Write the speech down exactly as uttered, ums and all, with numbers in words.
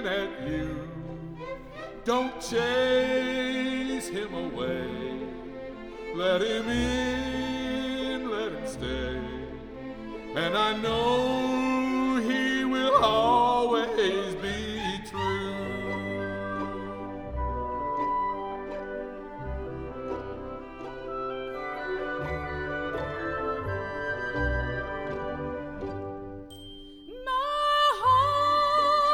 looking at you. Don't chase him away. Let him in, let him stay. And I know